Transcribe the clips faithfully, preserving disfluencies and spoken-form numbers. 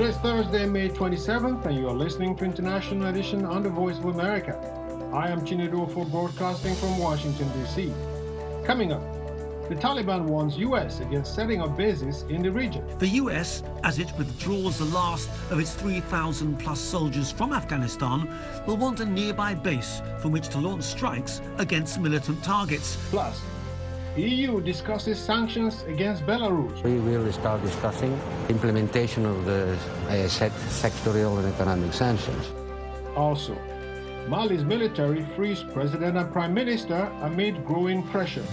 Today's Thursday, May twenty-seventh, and you are listening to International Edition on the Voice of America. I am Chinedu for broadcasting from Washington, D C. Coming up, the Taliban warns U S against setting up bases in the region. The U S, as it withdraws the last of its three thousand plus soldiers from Afghanistan, will want a nearby base from which to launch strikes against militant targets. Plus, E U discusses sanctions against Belarus. We will start discussing implementation of the uh, set sectorial and economic sanctions. Also, Mali's military frees president and prime minister amid growing pressure.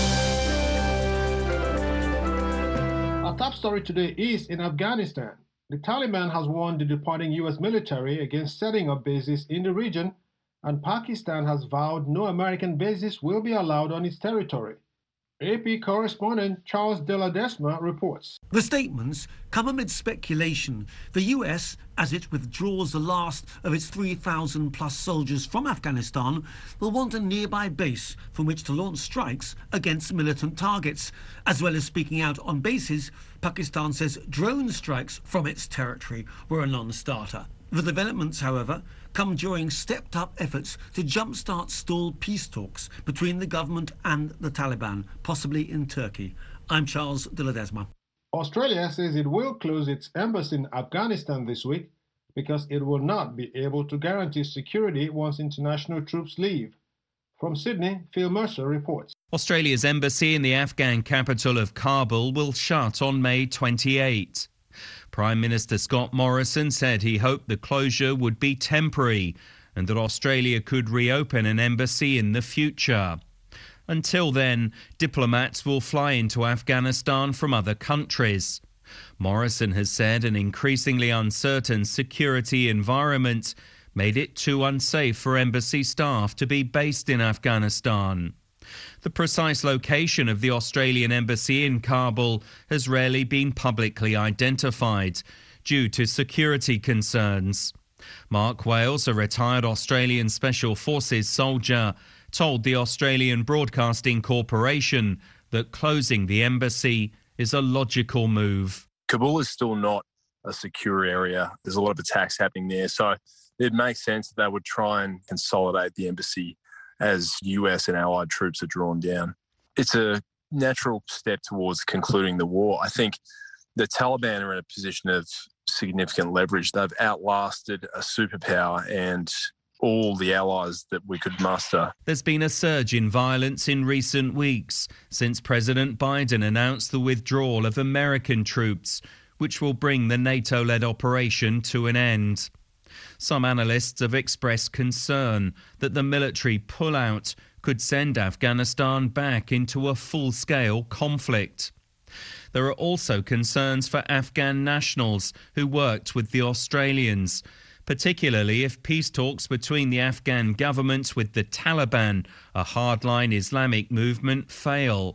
Our top story today is in Afghanistan. The Taliban has warned the departing U S military against setting up bases in the region, and Pakistan has vowed no American bases will be allowed on its territory. A P correspondent Charles de Ledesma reports. The statements come amid speculation the U S, as it withdraws the last of its three thousand plus soldiers from Afghanistan, will want a nearby base from which to launch strikes against militant targets. As well as speaking out on bases, Pakistan says drone strikes from its territory were a non-starter. The developments, however, come during stepped-up efforts to jumpstart stalled peace talks between the government and the Taliban, possibly in Turkey. I'm Charles de Ledesma. Australia says it will close its embassy in Afghanistan this week because it will not be able to guarantee security once international troops leave. From Sydney, Phil Mercer reports. Australia's embassy in the Afghan capital of Kabul will shut on May twenty-eighth. Prime Minister Scott Morrison said he hoped the closure would be temporary and that Australia could reopen an embassy in the future. Until then, diplomats will fly into Afghanistan from other countries. Morrison has said an increasingly uncertain security environment made it too unsafe for embassy staff to be based in Afghanistan. The precise location of the Australian embassy in Kabul has rarely been publicly identified due to security concerns. Mark Wales, a retired Australian Special Forces soldier, told the Australian Broadcasting Corporation that closing the embassy is a logical move. Kabul is still not a secure area. There's a lot of attacks happening there, so it makes sense that they would try and consolidate the embassy as U S and allied troops are drawn down. It's a natural step towards concluding the war. I think the Taliban are in a position of significant leverage. They've outlasted a superpower and all the allies that we could muster. There's been a surge in violence in recent weeks since President Biden announced the withdrawal of American troops, which will bring the NATO-led operation to an end. Some analysts have expressed concern that the military pullout could send Afghanistan back into a full-scale conflict. There are also concerns for Afghan nationals who worked with the Australians, particularly if peace talks between the Afghan government with the Taliban, a hardline Islamic movement, fail.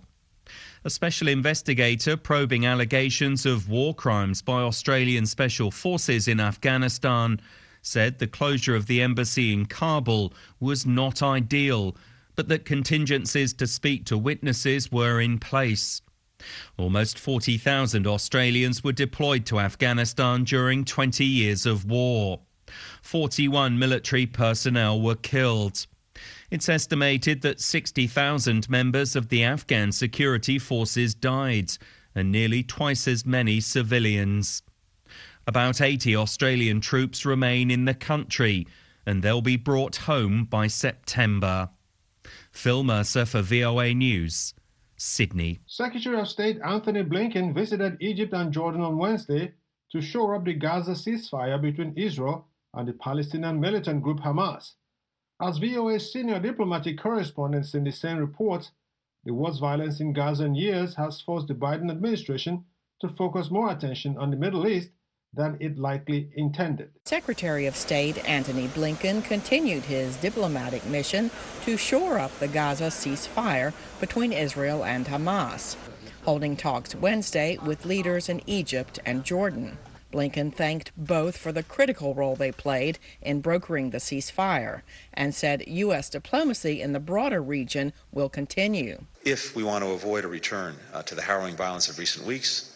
A special investigator probing allegations of war crimes by Australian Special Forces in Afghanistan said the closure of the embassy in Kabul was not ideal, but that contingencies to speak to witnesses were in place. Almost forty thousand Australians were deployed to Afghanistan during twenty years of war. forty-one military personnel were killed. It's estimated that sixty thousand members of the Afghan security forces died, and nearly twice as many civilians. About eighty Australian troops remain in the country, and they'll be brought home by September. Phil Mercer for V O A News, Sydney. Secretary of State Anthony Blinken visited Egypt and Jordan on Wednesday to shore up the Gaza ceasefire between Israel and the Palestinian militant group Hamas. As V O A's senior diplomatic correspondent Cindy Saine reports, the worst violence in Gaza in years has forced the Biden administration to focus more attention on the Middle East than it likely intended. Secretary of State Antony Blinken continued his diplomatic mission to shore up the Gaza ceasefire between Israel and Hamas, holding talks Wednesday with leaders in Egypt and Jordan. Blinken thanked both for the critical role they played in brokering the ceasefire and said U S diplomacy in the broader region will continue. If we want to avoid a return uh, to the harrowing violence of recent weeks,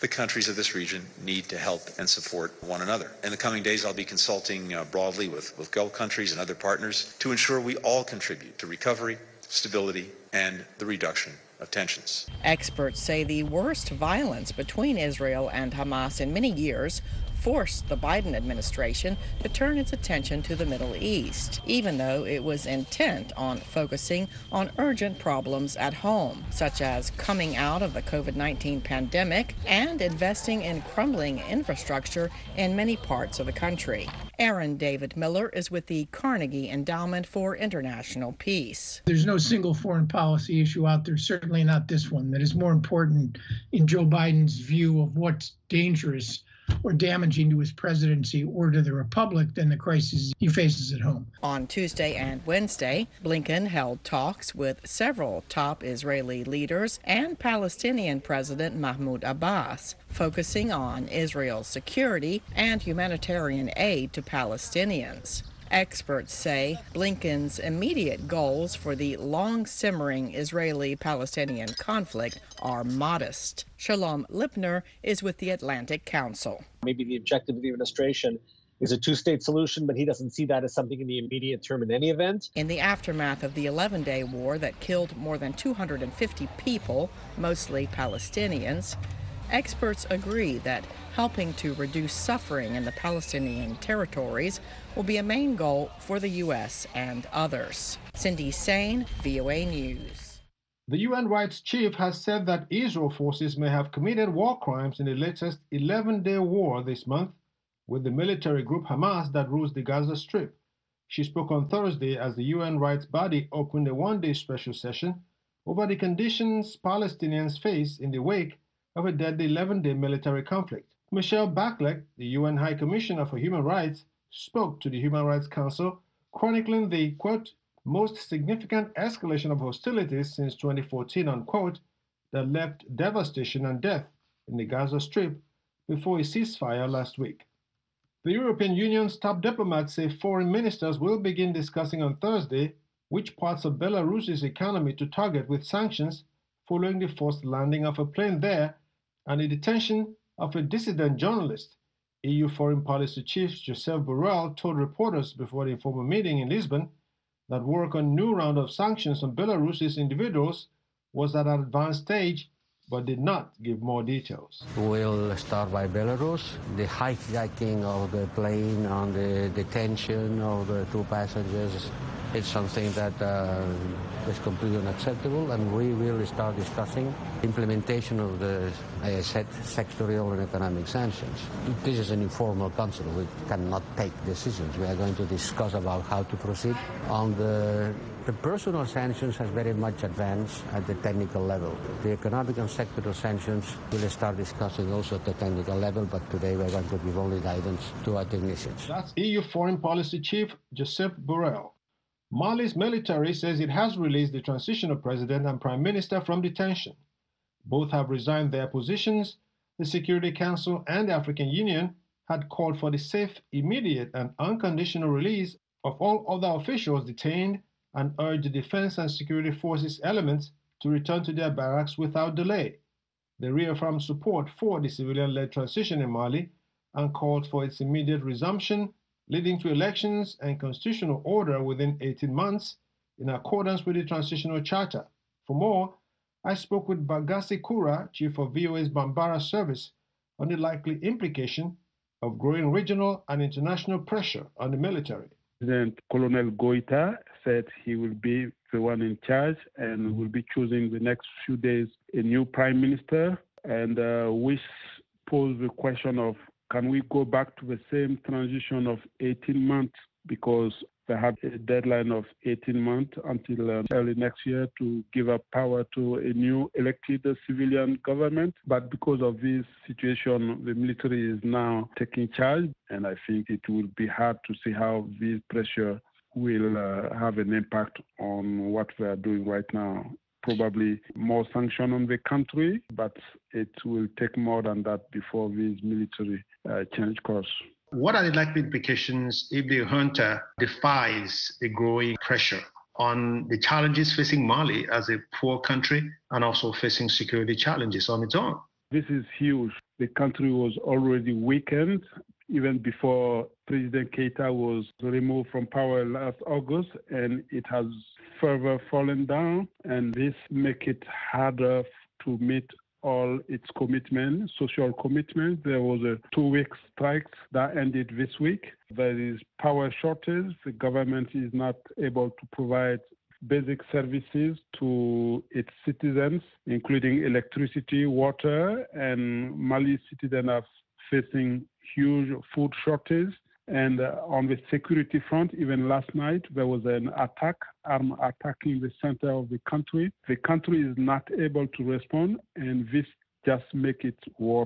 the countries of this region need to help and support one another. In the coming days, I'll be consulting uh, broadly with, with Gulf countries and other partners to ensure we all contribute to recovery, stability, and the reduction of tensions. Experts say the worst violence between Israel and Hamas in many years forced the Biden administration to turn its attention to the Middle East, even though it was intent on focusing on urgent problems at home, such as coming out of the COVID nineteen pandemic and investing in crumbling infrastructure in many parts of the country. Aaron David Miller is with the Carnegie Endowment for International Peace. There's no single foreign policy issue out there, certainly not this one, that is more important in Joe Biden's view of what's dangerous or damaging to his presidency or to the republic than the crisis he faces at home. On Tuesday and Wednesday, Blinken held talks with several top Israeli leaders and Palestinian President Mahmoud Abbas, focusing on Israel's security and humanitarian aid to Palestinians. Experts say Blinken's immediate goals for the long-simmering Israeli-Palestinian conflict are modest. Shalom Lipner is with the Atlantic Council. Maybe the objective of the administration is a two-state solution, but he doesn't see that as something in the immediate term in any event. In the aftermath of the eleven-day war that killed more than two hundred fifty people, mostly Palestinians, experts agree that helping to reduce suffering in the Palestinian territories will be a main goal for the U S and others. Cindy Sain, V O A News. The U N Rights Chief has said that Israel forces may have committed war crimes in the latest eleven-day war this month with the military group Hamas that rules the Gaza Strip. She spoke on Thursday as the U N rights body opened a one-day special session over the conditions Palestinians face in the wake of a deadly eleven-day military conflict. Michelle Bachelet, the U N High Commissioner for Human Rights, spoke to the Human Rights Council, chronicling the, quote, most significant escalation of hostilities since twenty fourteen, unquote, that left devastation and death in the Gaza Strip before a ceasefire last week. The European Union's top diplomats say foreign ministers will begin discussing on Thursday which parts of Belarus's economy to target with sanctions following the forced landing of a plane there and the detention of a dissident journalist. E U Foreign Policy Chief Joseph Borrell told reporters before the informal meeting in Lisbon that work on a new round of sanctions on Belarus's individuals was at an advanced stage, but did not give more details. We'll start by Belarus. The hijacking of the plane and the detention of the two passengers is something that uh, is completely unacceptable, and we will start discussing implementation of the, as I said, sectorial and economic sanctions. This is an informal council. We cannot take decisions. We are going to discuss about how to proceed. On the, the personal sanctions has very much advanced at the technical level. The economic and sectoral sanctions will start discussing also at the technical level, but today we're going to give only guidance to our technicians. That's E U Foreign Policy Chief Joseph Borrell. Mali's military says it has released the transitional president and prime minister from detention. Both have resigned their positions. The Security Council and the African Union had called for the safe, immediate, and unconditional release of all other officials detained and urged the defense and security forces elements to return to their barracks without delay. They reaffirmed support for the civilian-led transition in Mali and called for its immediate resumption, leading to elections and constitutional order within eighteen months in accordance with the Transitional Charter. For more, I spoke with Bagasi Kura, chief of V O A's Bambara service, on the likely implication of growing regional and international pressure on the military. President Colonel Goita said he will be the one in charge and will be choosing the next few days a new prime minister, and uh, we pose the question of, can we go back to the same transition of eighteen months, because they have a deadline of eighteen months until uh, early next year to give up power to a new elected civilian government. But because of this situation, the military is now taking charge, and I think it will be hard to see how this pressure will uh, have an impact on what we are doing right now. Probably more sanction on the country, but it will take more than that before this military uh, change course. What are the likely implications if the junta defies a growing pressure on the challenges facing Mali as a poor country and also facing security challenges on its own? This is huge. The country was already weakened even before President Keita was removed from power last August, and it has further fallen down, and this makes it harder to meet all its commitments, social commitments. There was a two-week strike that ended this week. There is power shortage. The government is not able to provide basic services to its citizens, including electricity, water, and Mali citizens are facing huge food shortage. And uh, on the security front, even last night, there was an attack, arm attacking the center of the country. The country is not able to respond, and this just makes it worse.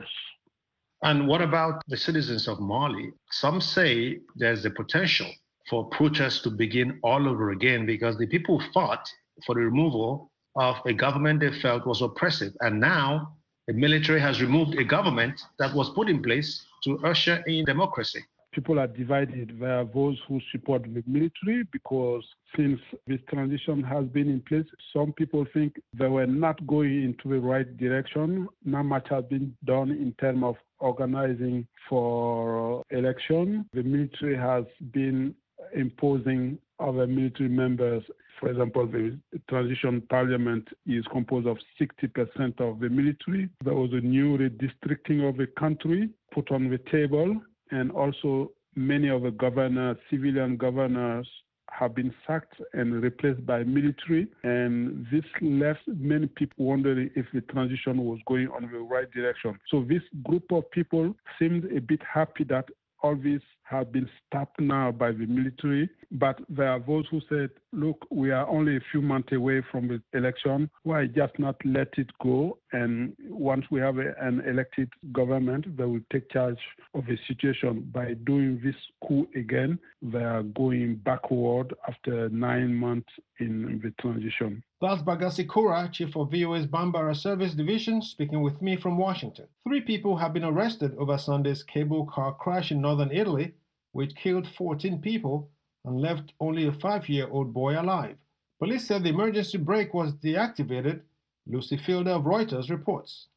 And what about the citizens of Mali? Some say there's the potential for protests to begin all over again because the people fought for the removal of a government they felt was oppressive. And now the military has removed a government that was put in place to usher in democracy. People are divided. There are those who support the military because since this transition has been in place, some people think they were not going into the right direction. Not much has been done in terms of organizing for election. The military has been imposing other military members. For example, the transition parliament is composed of sixty percent of the military. There was a new redistricting of the country put on the table, and also many of the governors, civilian governors, have been sacked and replaced by military. And this left many people wondering if the transition was going on the right direction. So this group of people seemed a bit happy that all this has been stopped now by the military. But there are those who said, look, we are only a few months away from the election. Why just not let it go? And once we have a, an elected government, they will take charge of the situation. By doing this coup again, they are going backward after nine months in the transition. That's Bagasi Kura, Chief of V O A's Bambara Service Division, speaking with me from Washington. Three people have been arrested over Sunday's cable car crash in northern Italy, which killed fourteen people and left only a five-year-old boy alive. Police said the emergency brake was deactivated. Lucy Fielder of Reuters reports.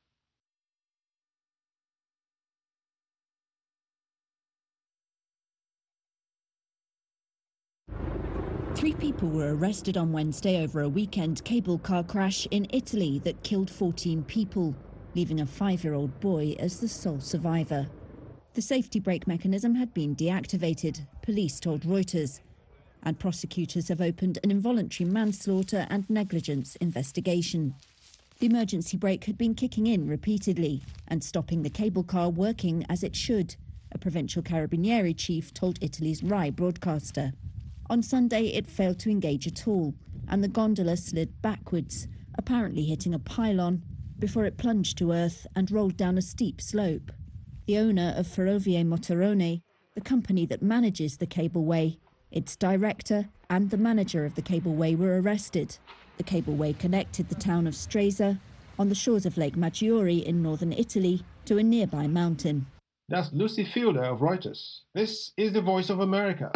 Three people were arrested on Wednesday over a weekend cable car crash in Italy that killed fourteen people, leaving a five-year-old boy as the sole survivor. The safety brake mechanism had been deactivated, police told Reuters, and prosecutors have opened an involuntary manslaughter and negligence investigation. The emergency brake had been kicking in repeatedly and stopping the cable car working as it should, a provincial Carabinieri chief told Italy's Rai broadcaster. On Sunday, it failed to engage at all, and the gondola slid backwards, apparently hitting a pylon, before it plunged to earth and rolled down a steep slope. The owner of Ferrovie Motorone, the company that manages the cableway, its director and the manager of the cableway were arrested. The cableway connected the town of Stresa, on the shores of Lake Maggiore in northern Italy, to a nearby mountain. That's Lucy Fielder of Reuters. This is the Voice of America.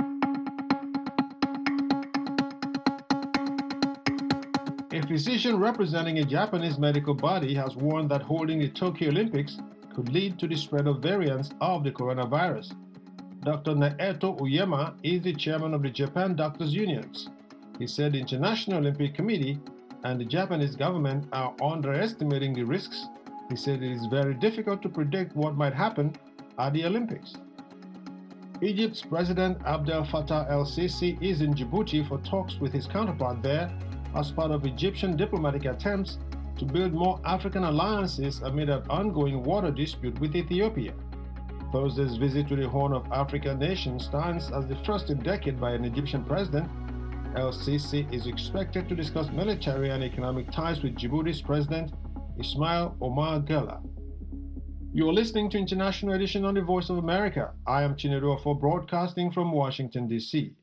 A physician representing a Japanese medical body has warned that holding the Tokyo Olympics could lead to the spread of variants of the coronavirus. Doctor Naeto Uyema is the chairman of the Japan Doctors Unions. He said the International Olympic Committee and the Japanese government are underestimating the risks. He said it is very difficult to predict what might happen at the Olympics. Egypt's President Abdel Fattah el-Sisi is in Djibouti for talks with his counterpart there as part of Egyptian diplomatic attempts to build more African alliances amid an ongoing water dispute with Ethiopia. Thursday's visit to the Horn of Africa nation stands as the first in a decade by an Egyptian president. El-Sisi is expected to discuss military and economic ties with Djibouti's President Ismail Omar Guelleh. You are listening to International Edition on the Voice of America. I am Chinedu Ofo, broadcasting from Washington, D C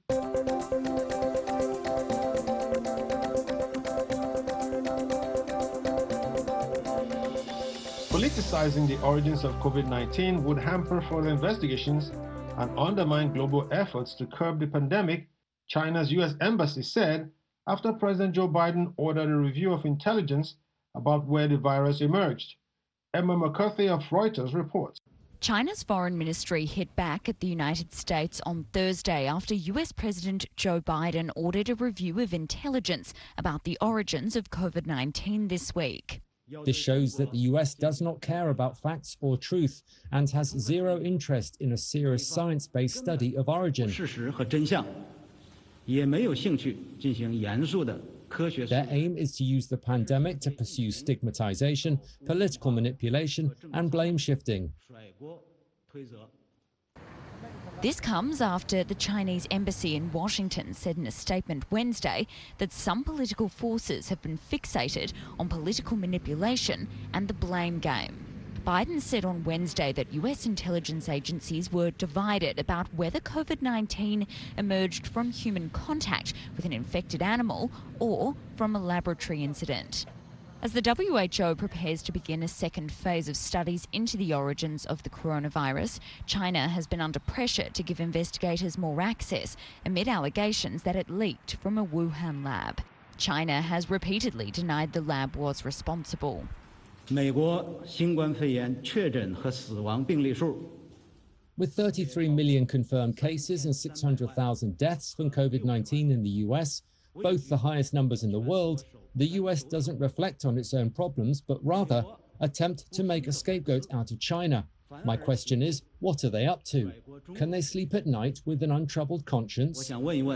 Politicizing the origins of COVID nineteen would hamper further investigations and undermine global efforts to curb the pandemic, China's U S Embassy said after President Joe Biden ordered a review of intelligence about where the virus emerged. Emma McCarthy of Reuters reports. China's foreign ministry hit back at the United States on Thursday after U S President Joe Biden ordered a review of intelligence about the origins of COVID nineteen this week. This shows that the U S does not care about facts or truth and has zero interest in a serious science-based study of origin. Their aim is to use the pandemic to pursue stigmatization, political manipulation, and blame shifting. This comes after the Chinese embassy in Washington said in a statement Wednesday that some political forces have been fixated on political manipulation and the blame game. Biden said on Wednesday that U S intelligence agencies were divided about whether COVID nineteen emerged from human contact with an infected animal or from a laboratory incident. As the W H O prepares to begin a second phase of studies into the origins of the coronavirus, China has been under pressure to give investigators more access amid allegations that it leaked from a Wuhan lab. China has repeatedly denied the lab was responsible. With thirty-three million confirmed cases and six hundred thousand deaths from COVID nineteen in the U S, both the highest numbers in the world, the U S doesn't reflect on its own problems, but rather attempt to make a scapegoat out of China. My question is, what are they up to? Can they sleep at night with an untroubled conscience?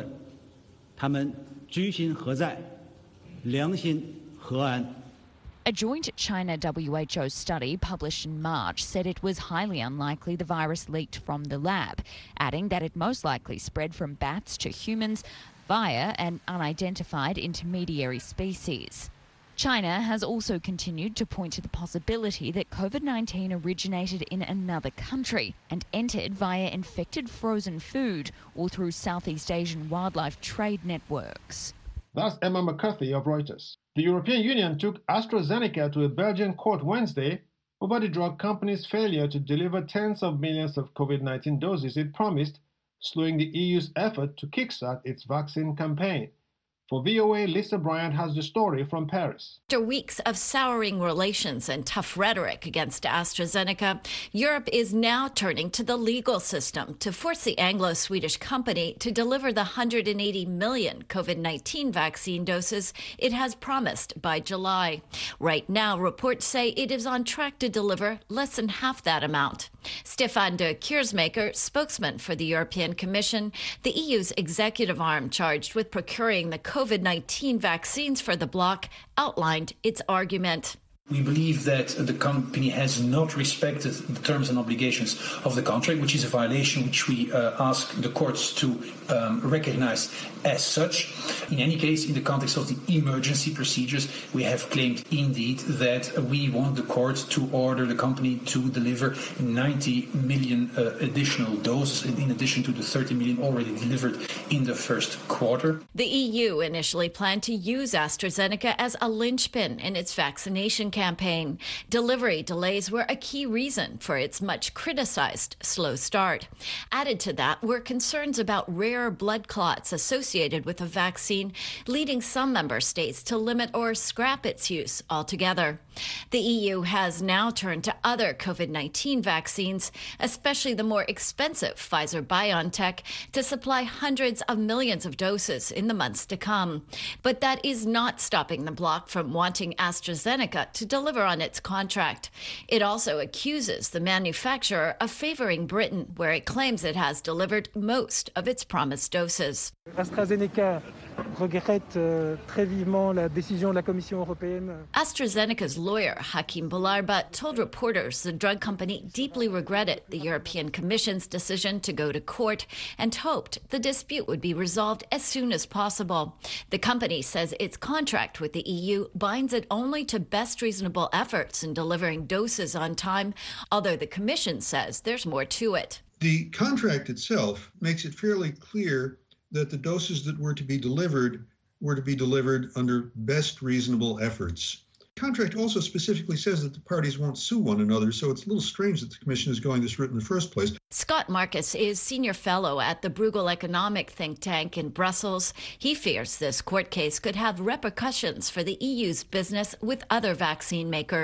A joint China-W H O study published in March said it was highly unlikely the virus leaked from the lab, adding that it most likely spread from bats to humans via an unidentified intermediary species. China has also continued to point to the possibility that COVID nineteen originated in another country and entered via infected frozen food or through Southeast Asian wildlife trade networks. That's Emma McCarthy of Reuters. The European Union took AstraZeneca to a Belgian court Wednesday over the drug company's failure to deliver tens of millions of COVID nineteen doses it promised, slowing the E U's effort to kickstart its vaccine campaign. For V O A, Lisa Bryant has the story from Paris. After weeks of souring relations and tough rhetoric against AstraZeneca, Europe is now turning to the legal system to force the Anglo-Swedish company to deliver the one hundred eighty million COVID nineteen vaccine doses it has promised by July. Right now, reports say it is on track to deliver less than half that amount. Stefan de Keersmaker, spokesman for the European Commission, the E U's executive arm charged with procuring the COVID nineteen vaccines for the bloc, outlined its argument. We believe that the company has not respected the terms and obligations of the contract, which is a violation which we uh, ask the courts to um, recognize as such. In any case, in the context of the emergency procedures, we have claimed indeed that we want the court to order the company to deliver ninety million uh, additional doses in addition to the thirty million already delivered in the first quarter. The E U initially planned to use AstraZeneca as a linchpin in its vaccination campaign. Delivery delays were a key reason for its much criticized slow start. Added to that were concerns about rare blood clots associated with the vaccine, leading some member states to limit or scrap its use altogether. The E U has now turned to other COVID nineteen vaccines, especially the more expensive Pfizer-BioNTech, to supply hundreds of millions of doses in the months to come. But that is not stopping the bloc from wanting AstraZeneca to deliver on its contract. It also accuses the manufacturer of favoring Britain, where it claims it has delivered most of its promised doses. AstraZeneca regrette euh, très vivement la décision de la Commission européenne. AstraZeneca's lawyer, Hakim Balarba, told reporters the drug company deeply regretted the European Commission's decision to go to court and hoped the dispute would be resolved as soon as possible. The company says its contract with the E U binds it only to best reasonable efforts in delivering doses on time, although the Commission says there's more to it. The contract itself makes it fairly clear that the doses that were to be delivered were to be delivered under best reasonable efforts. The contract also specifically says that the parties won't sue one another, so it's a little strange that the Commission is going this route in the first place. Scott Marcus is senior fellow at the Bruegel Economic think tank in Brussels. He fears this court case could have repercussions for the E U's business with other vaccine makers.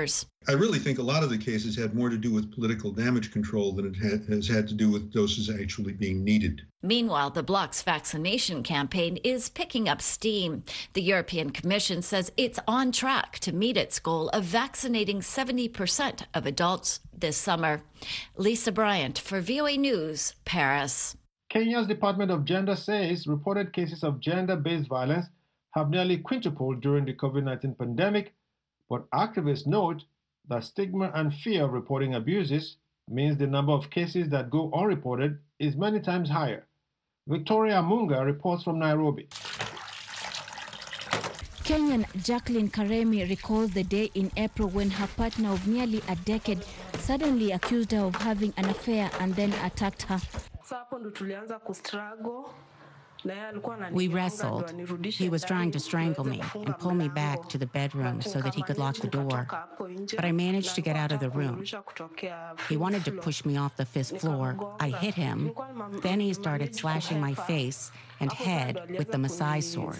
I really think a lot of the cases had more to do with political damage control than it ha- has had to do with doses actually being needed. Meanwhile, the bloc's vaccination campaign is picking up steam. The European Commission says it's on track to meet its goal of vaccinating seventy percent of adults this summer. Lisa Bryant for V O A News, Paris. Kenya's Department of Gender says reported cases of gender-based violence have nearly quintupled during the COVID nineteen pandemic, but activists note that stigma and fear of reporting abuses means the number of cases that go unreported is many times higher. Victoria Munga reports from Nairobi. Kenyan Jacqueline Karemi recalls the day in April when her partner of nearly a decade suddenly accused her of having an affair and then attacked her. We wrestled. He was trying to strangle me and pull me back to the bedroom so that he could lock the door. But I managed to get out of the room. He wanted to push me off the fifth floor. I hit him. Then he started slashing my face and head with the Maasai sword.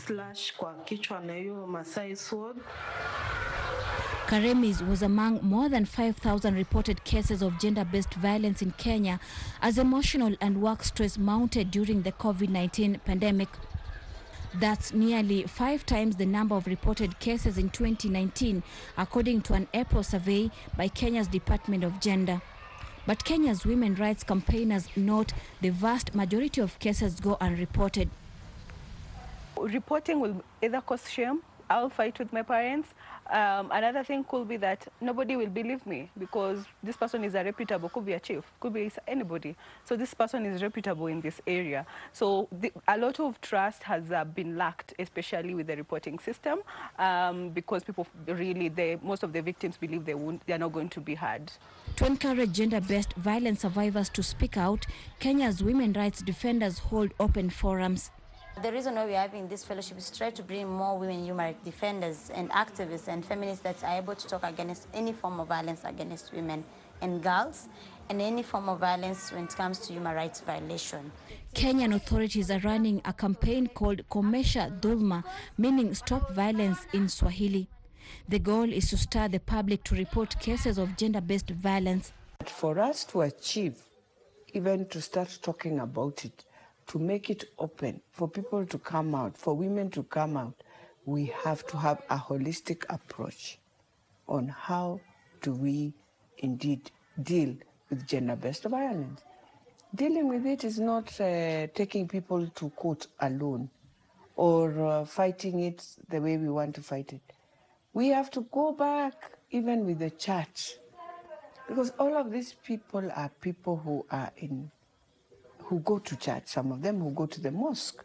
Karemi's was among more than five thousand reported cases of gender-based violence in Kenya as emotional and work stress mounted during the COVID nineteen pandemic. That's nearly five times the number of reported cases in twenty nineteen, according to an April survey by Kenya's Department of Gender. But Kenya's women rights campaigners note the vast majority of cases go unreported. Reporting will either cause shame. I'll fight with my parents. Um, another thing could be that nobody will believe me because this person is a reputable, could be a chief, could be anybody. So this person is reputable in this area. So the, a lot of trust has uh, been lacked, especially with the reporting system, um, because people really, they, most of the victims believe they won't, they are not going to be heard. To encourage gender-based violence survivors to speak out, Kenya's women rights defenders hold open forums. The reason why we're having this fellowship is to try to bring more women human rights defenders and activists and feminists that are able to talk against any form of violence against women and girls and any form of violence when it comes to human rights violation. Kenyan authorities are running a campaign called Komesha Dhulma, meaning Stop Violence in Swahili. The goal is to stir the public to report cases of gender-based violence. For us to achieve, even to start talking about it, to make it open, for people to come out, for women to come out, we have to have a holistic approach on how do we indeed deal with gender-based violence. Dealing with it is not uh, taking people to court alone or uh, fighting it the way we want to fight it. We have to go back even with the church, because all of these people are people who are in who go to church, some of them who go to the mosque.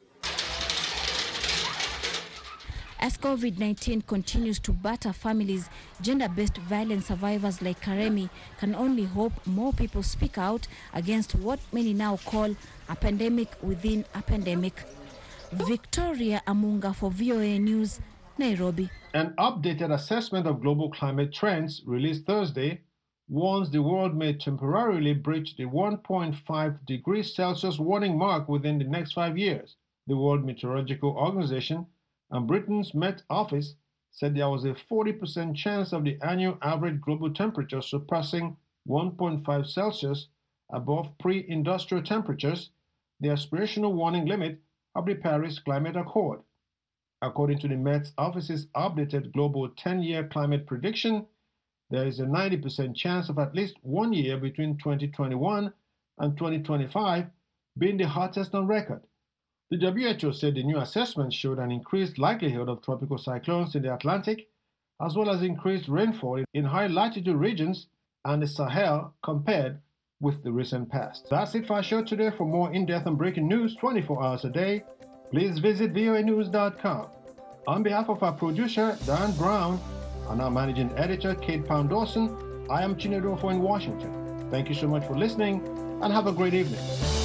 As COVID nineteen continues to batter families, gender-based violence survivors like Karemi can only hope more people speak out against what many now call a pandemic within a pandemic. Victoria Amunga for V O A News, Nairobi. An updated assessment of global climate trends released Thursday warns the world may temporarily breach the one point five degrees Celsius warning mark within the next five years. The World Meteorological Organization and Britain's Met Office said there was a forty percent chance of the annual average global temperature surpassing one point five Celsius above pre-industrial temperatures, the aspirational warning limit of the Paris Climate Accord. According to the Met Office's updated global ten-year climate prediction, there is a ninety percent chance of at least one year between twenty twenty-one and twenty twenty-five being the hottest on record. The W H O said the new assessment showed an increased likelihood of tropical cyclones in the Atlantic, as well as increased rainfall in high-latitude regions and the Sahel compared with the recent past. That's it for our show today. For more in-depth and breaking news twenty-four hours a day, please visit V O A news dot com. On behalf of our producer, Dan Brown, and our managing editor, Kate Pound-Dawson, I am Chinedu Ofo in Washington. Thank you so much for listening, and have a great evening.